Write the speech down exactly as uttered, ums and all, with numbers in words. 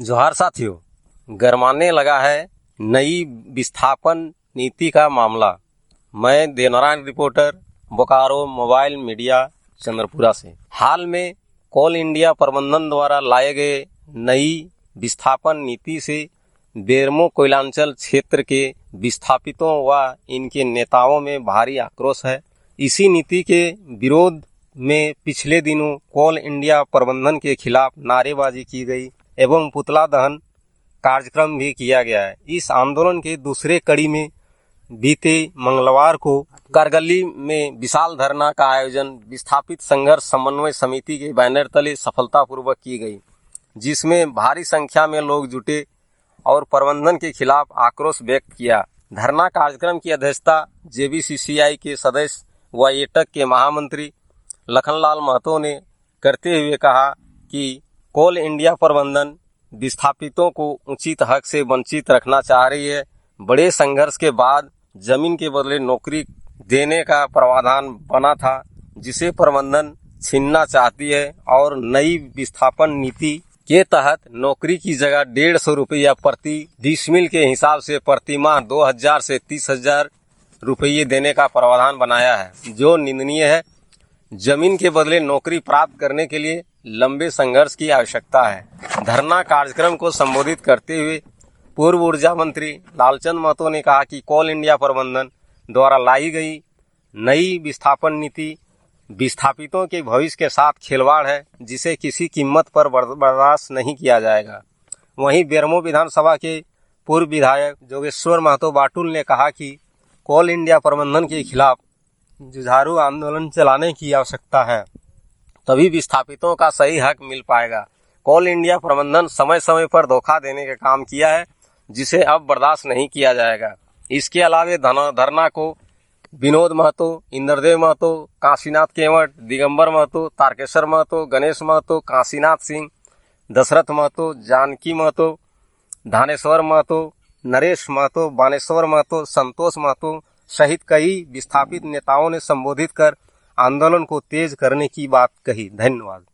जोहार साथियों, गरमाने लगा है नई विस्थापन नीति का मामला। मैं Devnarayan reporter, Bokaro mobile media, Chandrapura से। हाल में कोल इंडिया प्रबंधन द्वारा लाए गए नई विस्थापन नीति से बेरमो कोयलांचल क्षेत्र के विस्थापितों व इनके नेताओं में भारी आक्रोश है। इसी नीति के विरोध में पिछले दिनों कोल इंडिया प्रबंधन के खिलाफ नारेबाजी की गई एवं पुतला दहन कार्यक्रम भी किया गया है। इस आंदोलन के दूसरे कड़ी में बीते मंगलवार को करगली में विशाल धरना का आयोजन विस्थापित संघर्ष समन्वय समिति के बैनर तले सफलतापूर्वक की गई, जिसमें भारी संख्या में लोग जुटे और प्रबंधन के खिलाफ आक्रोश व्यक्त किया। धरना कार्यक्रम की अध्यक्षता जेबीसीसीआई के सदस्य व एटक के महामंत्री लखनलाल महतो ने करते हुए कहा कि कोल इंडिया प्रबंधन विस्थापितों को उचित हक से वंचित रखना चाह रही है। बड़े संघर्ष के बाद जमीन के बदले नौकरी देने का प्रावधान बना था, जिसे प्रबंधन छीनना चाहती है और नई विस्थापन नीति के तहत नौकरी की जगह डेढ़ सौ रुपया प्रति डिसमिल के हिसाब से प्रति माह दो हजार से तीस हजार रुपये देने का प्रावधान बनाया है, जो निंदनीय है। जमीन के बदले नौकरी प्राप्त करने के लिए लंबे संघर्ष की आवश्यकता है। धरना कार्यक्रम को संबोधित करते हुए पूर्व ऊर्जा मंत्री लालचंद महतो ने कहा कि कोल इंडिया प्रबंधन द्वारा लाई गई नई विस्थापन नीति विस्थापितों के भविष्य के साथ खिलवाड़ है, जिसे किसी कीमत पर बर्दाश्त नहीं किया जाएगा। वहीं बेरमो विधानसभा के पूर्व विधायक जोगेश्वर महतो बाटुल ने कहा कि कोल इंडिया प्रबंधन के खिलाफ जुझारू आंदोलन चलाने की आवश्यकता है, तभी विस्थापितों का सही हक मिल पाएगा। कोल इंडिया प्रबंधन समय समय पर धोखा देने का काम किया है, जिसे अब बर्दाश्त नहीं किया जाएगा। इसके अलावे धरना को विनोद महतो, इंद्रदेव महतो, काशीनाथ केवट, दिगंबर महतो, तारकेश्वर महतो, गणेश महतो, काशीनाथ सिंह, दशरथ महतो, जानकी महतो, धानेश्वर महतो, नरेश महतो, बानेश्वर महतो, संतोष महतो सहित कई विस्थापित नेताओं ने संबोधित कर आंदोलन को तेज करने की बात कही। धन्यवाद।